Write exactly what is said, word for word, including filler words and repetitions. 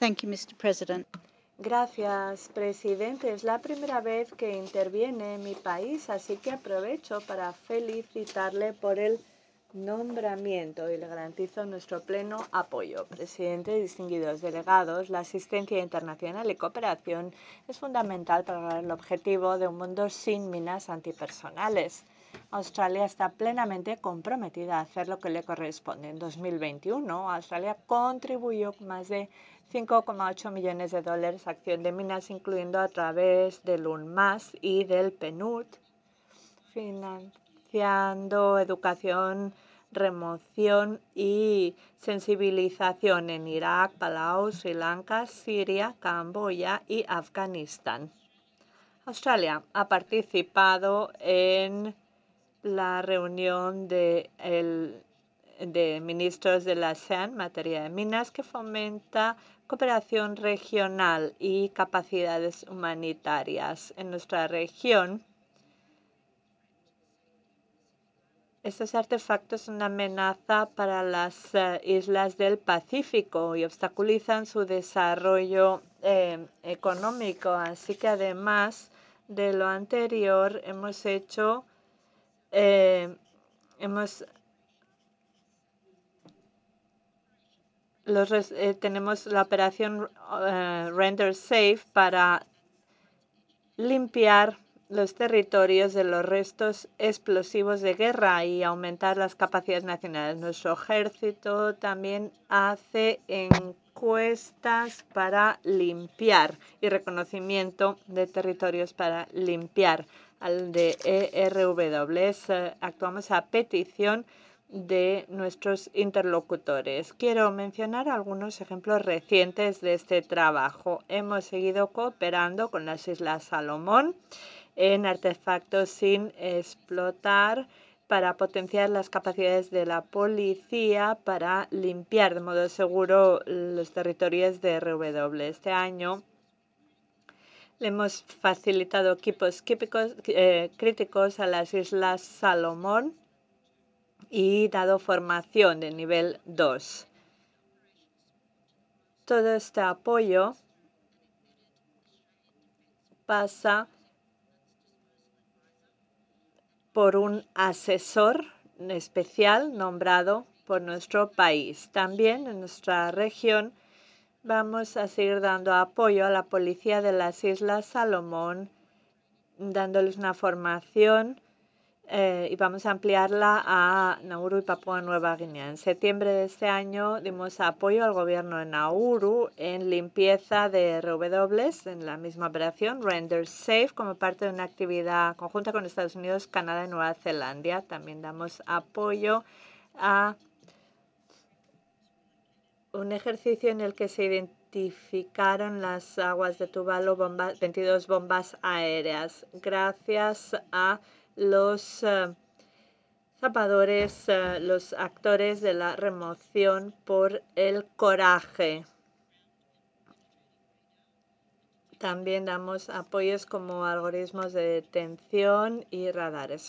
Thank you, Mister President. Gracias, presidente. Es la primera vez que interviene en mi país, así que aprovecho para felicitarle por el nombramiento y le garantizo nuestro pleno apoyo. Presidente, distinguidos delegados, la asistencia internacional y cooperación es fundamental para lograr el objetivo de un mundo sin minas antipersonales. Australia está plenamente comprometida a hacer lo que le corresponde. En dos mil veintiuno, Australia contribuyó con más de cinco coma ocho millones de dólares a acción de minas, incluyendo a través del UNMAS y del PNUD, financiando educación, remoción y sensibilización en Irak, Palau, Sri Lanka, Siria, Camboya y Afganistán. Australia ha participado en la reunión de, el, de ministros de la ASEAN en materia de minas, que fomenta cooperación regional y capacidades humanitarias en nuestra región. Estos artefactos son una amenaza para las uh, islas del Pacífico y obstaculizan su desarrollo eh, económico. Así que además de lo anterior, hemos hecho, eh, hemos Los, eh, tenemos la operación uh, Render Safe para limpiar los territorios de los restos explosivos de guerra y aumentar las capacidades nacionales. Nuestro ejército también hace encuestas para limpiar y reconocimiento de territorios para limpiar. Al de E R W, eh, actuamos a petición de nuestros interlocutores. Quiero mencionar algunos ejemplos recientes de este trabajo. Hemos seguido cooperando con las Islas Salomón en artefactos sin explotar para potenciar las capacidades de la policía para limpiar de modo seguro los territorios de E R W. Este año le hemos facilitado equipos químicos, eh, críticos a las Islas Salomón y dado formación de nivel dos. Todo este apoyo pasa por un asesor especial nombrado por nuestro país. También en nuestra región vamos a seguir dando apoyo a la policía de las Islas Salomón, dándoles una formación Eh, y vamos a ampliarla a Nauru y Papúa Nueva Guinea. En septiembre de este año dimos apoyo al gobierno de Nauru en limpieza de R W en la misma operación, Render Safe, como parte de una actividad conjunta con Estados Unidos, Canadá y Nueva Zelanda. También damos apoyo a un ejercicio en el que se identificaron las aguas de Tuvalu, bomba, veintidós bombas aéreas, gracias a los uh, zapadores, uh, los actores de la remoción por el coraje. También damos apoyos como algoritmos de detención y radares.